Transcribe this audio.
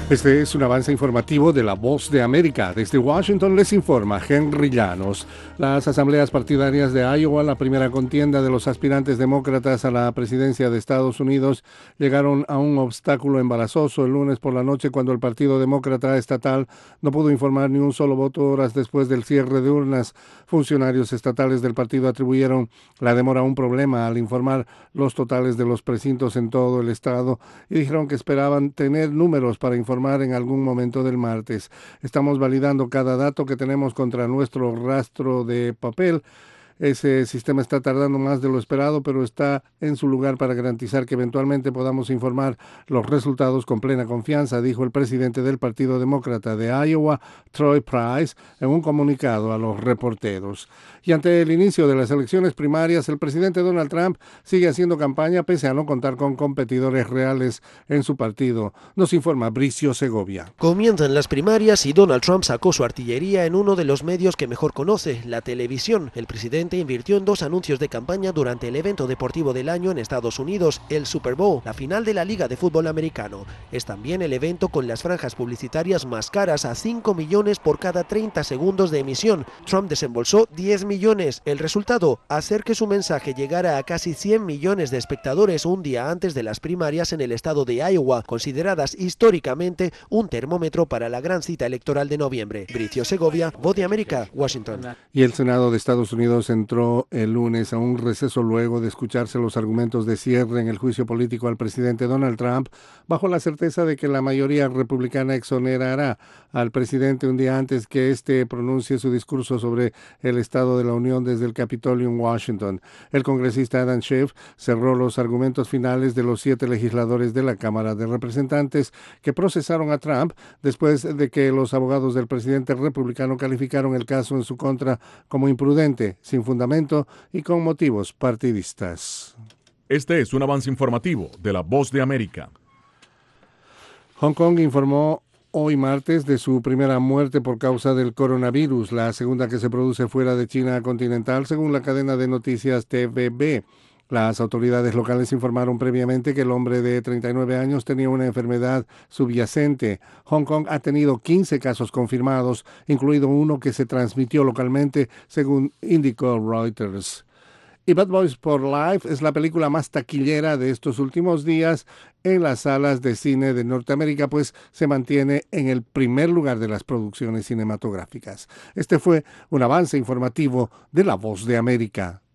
Este es un avance informativo de La Voz de América. Desde Washington les informa Henry Llanos. Las asambleas partidarias de Iowa, la primera contienda de los aspirantes demócratas a la presidencia de Estados Unidos, llegaron a un obstáculo embarazoso el lunes por la noche cuando el Partido Demócrata Estatal no pudo informar ni un solo voto horas después del cierre de urnas. Funcionarios estatales del partido atribuyeron la demora a un problema al informar los totales de los precintos en todo el estado y dijeron que esperaban tener números para informar en algún momento del martes. Estamos validando cada dato que tenemos contra nuestro rastro de papel. Ese sistema está tardando más de lo esperado, pero está en su lugar para garantizar que eventualmente podamos informar los resultados con plena confianza, dijo el presidente del Partido Demócrata de Iowa, Troy Price, en un comunicado a los reporteros. Y ante el inicio de las elecciones primarias, el presidente Donald Trump sigue haciendo campaña pese a no contar con competidores reales en su partido. Nos informa Bricio Segovia. Comienzan las primarias y Donald Trump sacó su artillería en uno de los medios que mejor conoce, la televisión. El presidente invirtió en 2 anuncios de campaña durante el evento deportivo del año en Estados Unidos, el Super Bowl, la final de la Liga de Fútbol Americano. Es también el evento con las franjas publicitarias más caras, a 5 millones por cada 30 segundos de emisión. Trump desembolsó 10 millones. El resultado, hacer que su mensaje llegara a casi 100 millones de espectadores un día antes de las primarias en el estado de Iowa, consideradas históricamente un termómetro para la gran cita electoral de noviembre. Bricio Segovia, Voz de América, Washington. Y el Senado de Estados Unidos entró el lunes a un receso luego de escucharse los argumentos de cierre en el juicio político al presidente Donald Trump, bajo la certeza de que la mayoría republicana exonerará al presidente un día antes que éste pronuncie su discurso sobre el Estado de la Unión desde el Capitolio en Washington. El congresista Adam Schiff cerró los argumentos finales de los 7 legisladores de la Cámara de Representantes que procesaron a Trump después de que los abogados del presidente republicano calificaron el caso en su contra como imprudente, sin fundamento y con motivos partidistas. Este es un avance informativo de La Voz de América. Hong Kong informó hoy martes de su primera muerte por causa del coronavirus, la segunda que se produce fuera de China continental, según la cadena de noticias TVB. Las autoridades locales informaron previamente que el hombre de 39 años tenía una enfermedad subyacente. Hong Kong ha tenido 15 casos confirmados, incluido uno que se transmitió localmente, según indicó Reuters. Y Bad Boys for Life es la película más taquillera de estos últimos días en las salas de cine de Norteamérica, pues se mantiene en el primer lugar de las producciones cinematográficas. Este fue un avance informativo de La Voz de América.